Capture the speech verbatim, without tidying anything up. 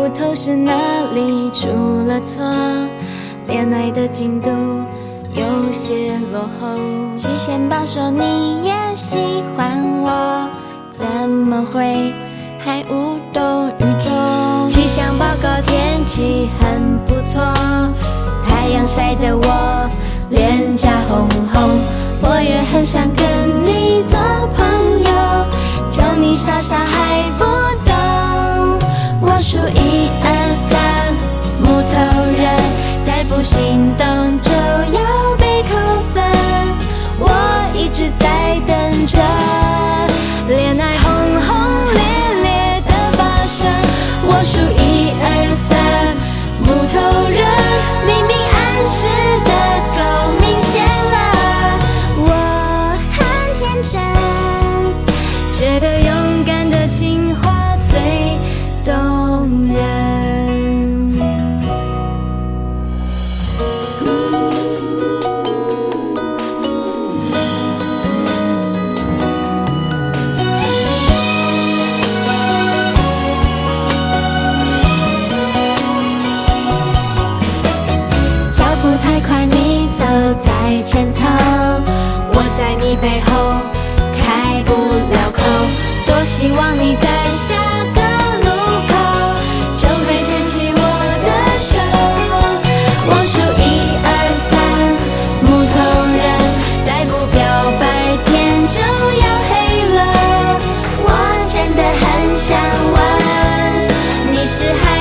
不透是哪里出了错，恋爱的进度有些落后。巨蟹宝说你也喜欢我，怎么会还无动于衷？气象报告天气很不错，太阳晒得我脸颊红红。我也很想跟你做朋友，就你傻傻还不懂。我数一二三，木头人，再不行动就要被扣分。我一直在等着恋爱轰轰烈烈的发生。我数一二三，木头人，明明暗示的够明显了。我很天真，觉得勇敢的情话最动人。脚步太快，你走在前头，我在你背后开不了口。多希望你在下个路口就会牵起我的手。我数一二三，木头人，再不表白天就要黑了。我真的很想问，你是还